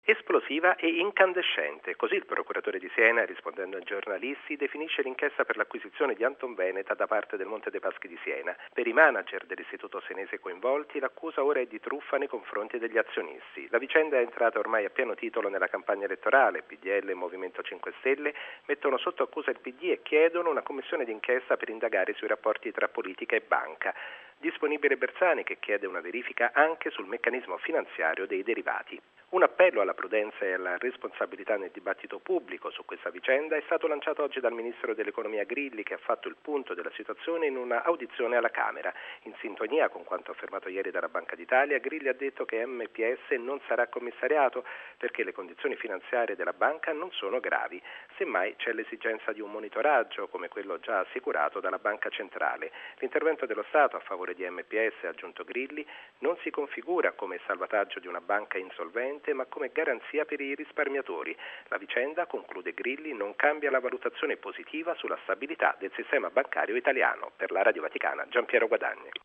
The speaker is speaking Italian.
Esplosiva e incandescente, così il procuratore di Siena, rispondendo ai giornalisti, definisce l'inchiesta per l'acquisizione di Anton Veneta da parte del Monte dei Paschi di Siena. Per i manager dell'istituto senese coinvolti, l'accusa ora è di truffa nei confronti degli azionisti. La vicenda è entrata ormai a pieno titolo nella campagna elettorale. PDL e Movimento 5 Stelle mettono sotto accusa il PD e chiedono una commissione d'inchiesta per indagare sui rapporti tra politica e banca. Disponibile Bersani, che chiede una verifica anche sul meccanismo finanziario dei derivati. Un appello alla prudenza e alla responsabilità nel dibattito pubblico su questa vicenda è stato lanciato oggi dal ministro dell'economia Grilli, che ha fatto il punto della situazione in una audizione alla Camera. In sintonia con quanto affermato ieri dalla Banca d'Italia, Grilli ha detto che MPS non sarà commissariato perché le condizioni finanziarie della banca non sono gravi. Semmai c'è l'esigenza di un monitoraggio come quello già assicurato dalla Banca Centrale. L'intervento dello Stato a favore di MPS, ha aggiunto Grilli, non si configura come salvataggio di una banca insolvente, ma come garanzia per i risparmiatori. La vicenda, conclude Grilli, non cambia la valutazione positiva sulla stabilità del sistema bancario italiano. Per la Radio Vaticana, Giampiero Guadagni.